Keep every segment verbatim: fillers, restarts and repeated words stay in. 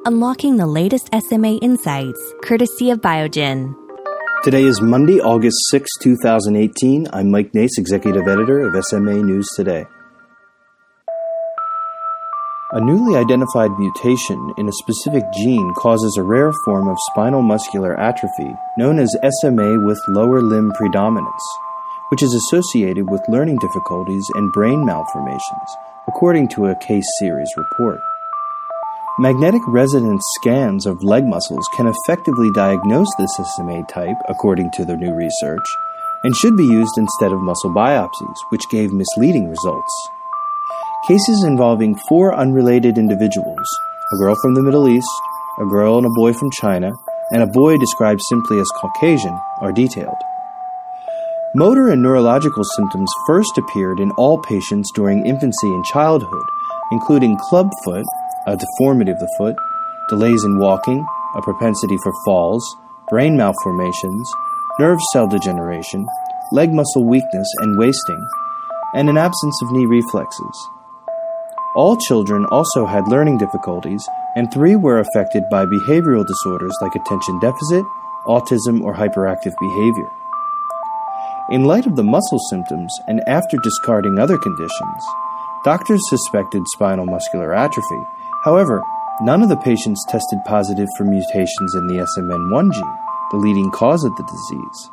unlocking the latest S M A insights, courtesy of Biogen. Today is Monday, August sixth, twenty eighteen. I'm Mike Nace, Executive Editor of S M A News Today. A newly identified mutation in a specific gene causes a rare form of spinal muscular atrophy known as S M A with lower limb predominance, which is associated with learning difficulties and brain malformations, according to a case series report. Magnetic resonance scans of leg muscles can effectively diagnose this S M A type, according to the new research, and should be used instead of muscle biopsies, which gave misleading results. Cases involving four unrelated individuals, a girl from the Middle East, a girl and a boy from China, and a boy described simply as Caucasian, are detailed. Motor and neurological symptoms first appeared in all patients during infancy and childhood, including clubfoot, a deformity of the foot, delays in walking, a propensity for falls, brain malformations, nerve cell degeneration, leg muscle weakness and wasting, and an absence of knee reflexes. All children also had learning difficulties, and three were affected by behavioral disorders like attention deficit, autism, or hyperactive behavior. In light of the muscle symptoms, and after discarding other conditions, doctors suspected spinal muscular atrophy. However, none of the patients tested positive for mutations in the S M N one gene, the leading cause of the disease.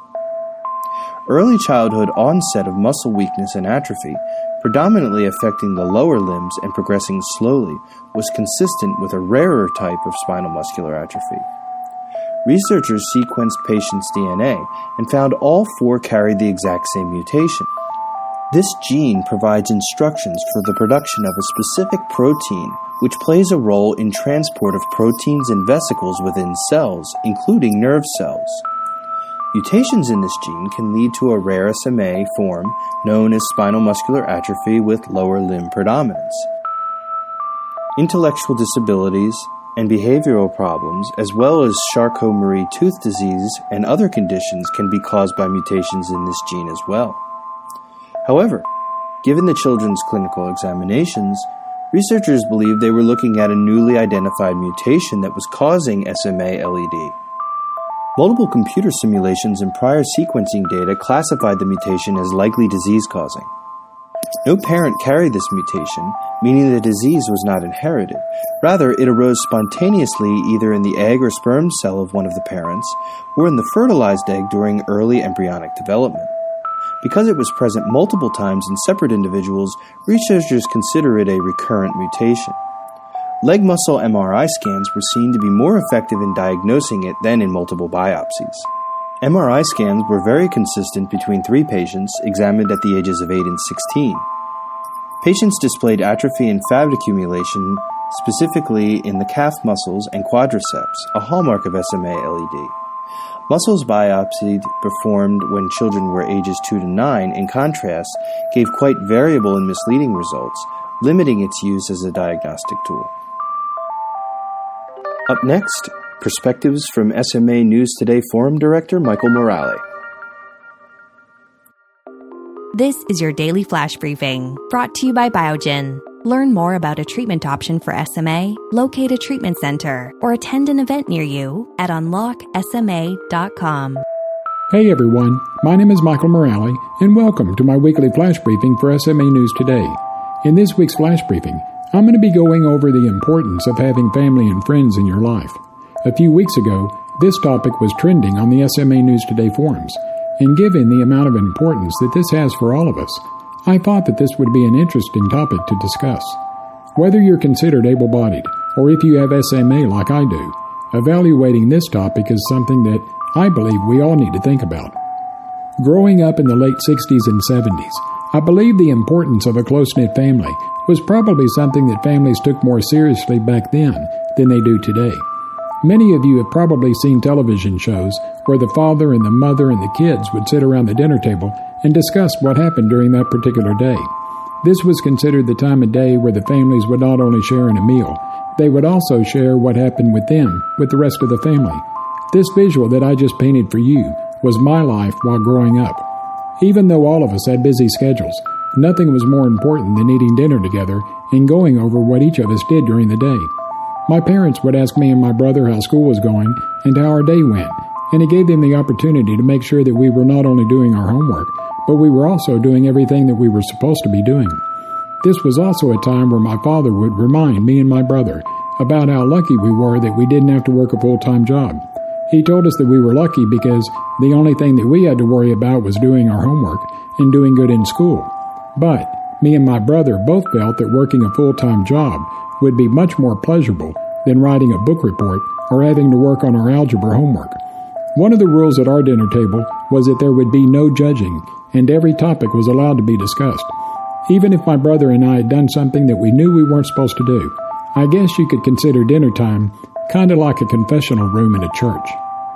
Early childhood onset of muscle weakness and atrophy, predominantly affecting the lower limbs and progressing slowly, was consistent with a rarer type of spinal muscular atrophy. Researchers sequenced patients' D N A and found all four carried the exact same mutation. This gene provides instructions for the production of a specific protein which plays a role in transport of proteins and vesicles within cells, including nerve cells. Mutations in this gene can lead to a rare S M A form known as spinal muscular atrophy with lower limb predominance. Intellectual disabilities and behavioral problems, as well as Charcot-Marie tooth disease and other conditions, can be caused by mutations in this gene as well. However, given the children's clinical examinations, researchers believe they were looking at a newly identified mutation that was causing S M A L E D. Multiple computer simulations and prior sequencing data classified the mutation as likely disease-causing. No parent carried this mutation, meaning the disease was not inherited. Rather, it arose spontaneously either in the egg or sperm cell of one of the parents or in the fertilized egg during early embryonic development. Because it was present multiple times in separate individuals, researchers consider it a recurrent mutation. Leg muscle M R I scans were seen to be more effective in diagnosing it than in multiple biopsies. M R I scans were very consistent between three patients examined at the ages of eight and sixteen. Patients displayed atrophy and fat accumulation, specifically in the calf muscles and quadriceps, a hallmark of S M A L E D. Muscles biopsied performed when children were ages two to nine, in contrast, gave quite variable and misleading results, limiting its use as a diagnostic tool. Up next, perspectives from S M A News Today Forum Director Michael Morale. This is your daily flash briefing, brought to you by Biogen. Learn more about a treatment option for S M A, locate a treatment center, or attend an event near you at unlock S M A dot com. Hey everyone, my name is Michael Morale, and welcome to my weekly flash briefing for S M A News Today. In this week's flash briefing, I'm going to be going over the importance of having family and friends in your life. A few weeks ago, this topic was trending on the S M A News Today forums, and given the amount of importance that this has for all of us, I thought that this would be an interesting topic to discuss. Whether you're considered able-bodied, or if you have S M A like I do, evaluating this topic is something that I believe we all need to think about. Growing up in the late sixties and seventies, I believe the importance of a close-knit family was probably something that families took more seriously back then than they do today. Many of you have probably seen television shows where the father and the mother and the kids would sit around the dinner table and discuss what happened during that particular day. This was considered the time of day where the families would not only share in a meal, they would also share what happened with them, with the rest of the family. This visual that I just painted for you was my life while growing up. Even though all of us had busy schedules, nothing was more important than eating dinner together and going over what each of us did during the day. My parents would ask me and my brother how school was going and how our day went, and it gave them the opportunity to make sure that we were not only doing our homework, but we were also doing everything that we were supposed to be doing. This was also a time where my father would remind me and my brother about how lucky we were that we didn't have to work a full-time job. He told us that we were lucky because the only thing that we had to worry about was doing our homework and doing good in school. But me and my brother both felt that working a full-time job would be much more pleasurable than writing a book report or having to work on our algebra homework. One of the rules at our dinner table was that there would be no judging, and every topic was allowed to be discussed. Even if my brother and I had done something that we knew we weren't supposed to do, I guess you could consider dinner time kind of like a confessional room in a church.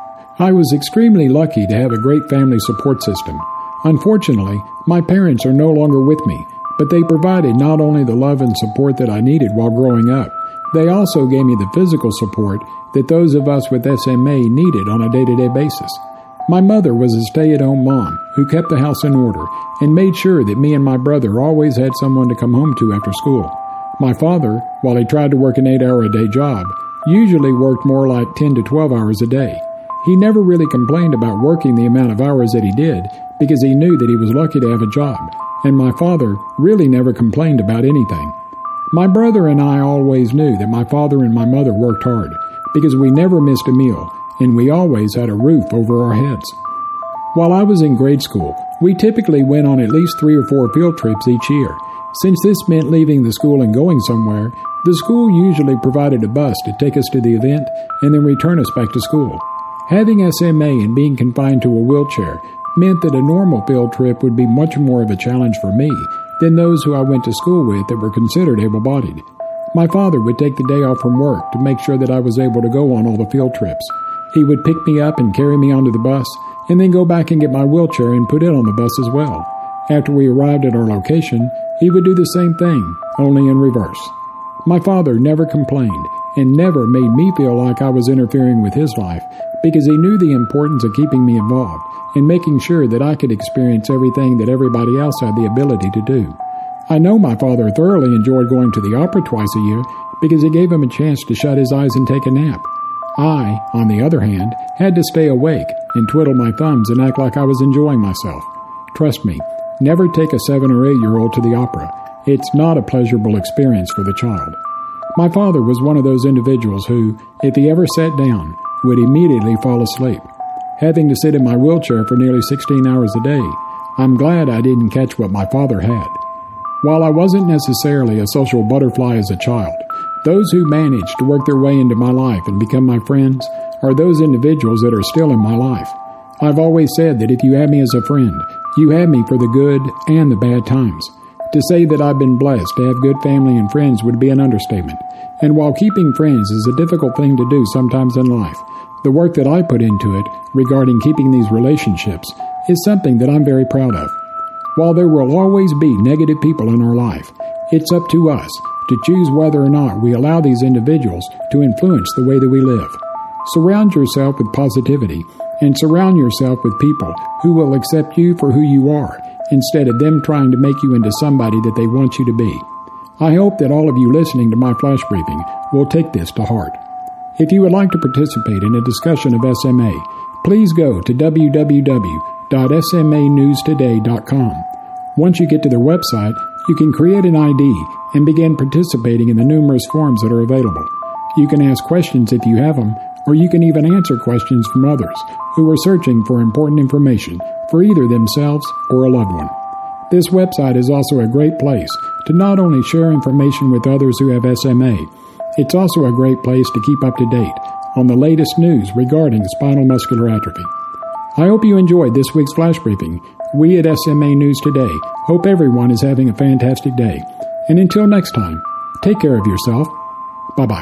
I was extremely lucky to have a great family support system. Unfortunately, my parents are no longer with me, but they provided not only the love and support that I needed while growing up, they also gave me the physical support that those of us with S M A needed on a day-to-day basis. My mother was a stay-at-home mom who kept the house in order and made sure that me and my brother always had someone to come home to after school. My father, while he tried to work an eight-hour-a-day job, usually worked more like ten to twelve hours a day. He never really complained about working the amount of hours that he did because he knew that he was lucky to have a job, and my father really never complained about anything. My brother and I always knew that my father and my mother worked hard because we never missed a meal, and we always had a roof over our heads. While I was in grade school, we typically went on at least three or four field trips each year. Since this meant leaving the school and going somewhere, the school usually provided a bus to take us to the event and then return us back to school. Having S M A and being confined to a wheelchair meant that a normal field trip would be much more of a challenge for me than those who I went to school with that were considered able-bodied. My father would take the day off from work to make sure that I was able to go on all the field trips. He would pick me up and carry me onto the bus, and then go back and get my wheelchair and put it on the bus as well. After we arrived at our location, he would do the same thing, only in reverse. My father never complained and never made me feel like I was interfering with his life because he knew the importance of keeping me involved and making sure that I could experience everything that everybody else had the ability to do. I know my father thoroughly enjoyed going to the opera twice a year because it gave him a chance to shut his eyes and take a nap. I, on the other hand, had to stay awake and twiddle my thumbs and act like I was enjoying myself. Trust me, never take a seven or eight-year-old to the opera. It's not a pleasurable experience for the child. My father was one of those individuals who, if he ever sat down, would immediately fall asleep. Having to sit in my wheelchair for nearly sixteen hours a day, I'm glad I didn't catch what my father had. While I wasn't necessarily a social butterfly as a child, those who managed to work their way into my life and become my friends are those individuals that are still in my life. I've always said that if you have me as a friend, you have me for the good and the bad times. To say that I've been blessed to have good family and friends would be an understatement. And while keeping friends is a difficult thing to do sometimes in life, the work that I put into it regarding keeping these relationships is something that I'm very proud of. While there will always be negative people in our life, it's up to us to choose whether or not we allow these individuals to influence the way that we live. Surround yourself with positivity and surround yourself with people who will accept you for who you are instead of them trying to make you into somebody that they want you to be. I hope that all of you listening to my flash briefing will take this to heart. If you would like to participate in a discussion of S M A, please go to w w w dot s m a news today dot com. Once you get to their website, you can create an I D and begin participating in the numerous forums that are available. You can ask questions if you have them, or you can even answer questions from others who are searching for important information for either themselves or a loved one. This website is also a great place to not only share information with others who have S M A, it's also a great place to keep up to date on the latest news regarding spinal muscular atrophy. I hope you enjoyed this week's flash briefing. We at S M A News Today hope everyone is having a fantastic day. And until next time, take care of yourself. Bye-bye.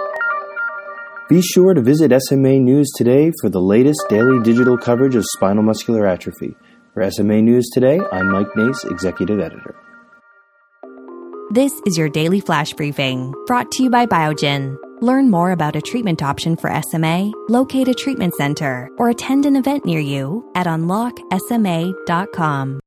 Be sure to visit S M A News Today for the latest daily digital coverage of spinal muscular atrophy. For S M A News Today, I'm Mike Nace, Executive Editor. This is your daily flash briefing, brought to you by Biogen. Learn more about a treatment option for S M A, locate a treatment center, or attend an event near you at unlock S M A dot com.